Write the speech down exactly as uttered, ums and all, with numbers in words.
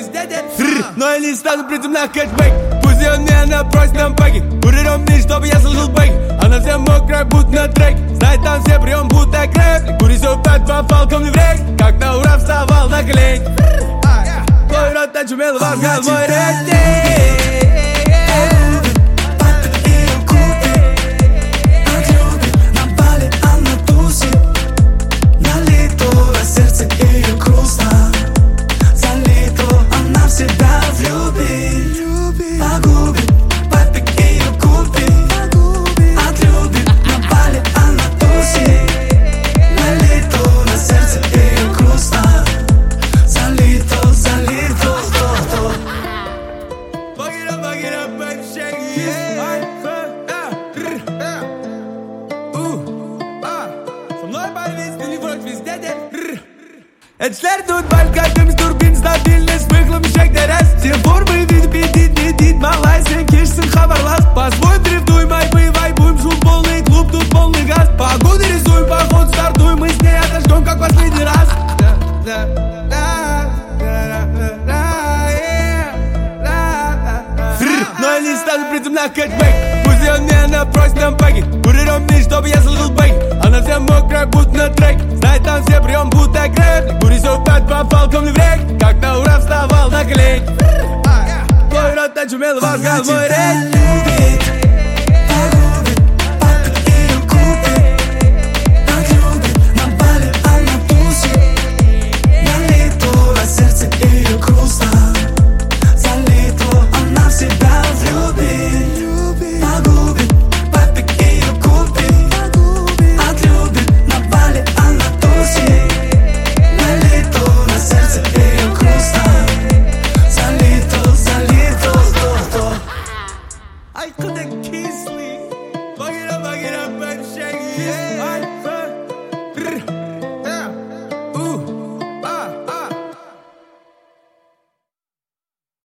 везде дед. Но я не стану приземлять кэтчбэк. Пусть ее мне она просит на паки. Куриром мне, чтобы я слышал бэк. Она вся мокрая, будто на трек. Знает там все прием, будто крэп. Кури все пять, попал ко мне в рейк. Как на ура вставал на колень. Твой рот очумел, возгал мой рейтинг. Эчлер тут балькайтымыз турбин стабильность выхлоп шек дәрәс. Сен формы видит, бедит, бедит, малай, сен кешсің хабарлас. Посвой дрифтуй, май, бывай, будем шум полный, клуб тут полный газ. Погоду рисуем, поход стартуем, мы с ней отожгем, как последний раз. Но я не стану приземлять кэтчбэк. Пусть ее мне она просит на паки. Куриром мне, чтобы я слышал бэк. Она вся мокрая, будто на трек. Знает там все прием, будто крэп. Кури все пять, попал ко мне в рейк. Как на ура вставал на колень. Твой рот очумел, возгал мой рейтинг.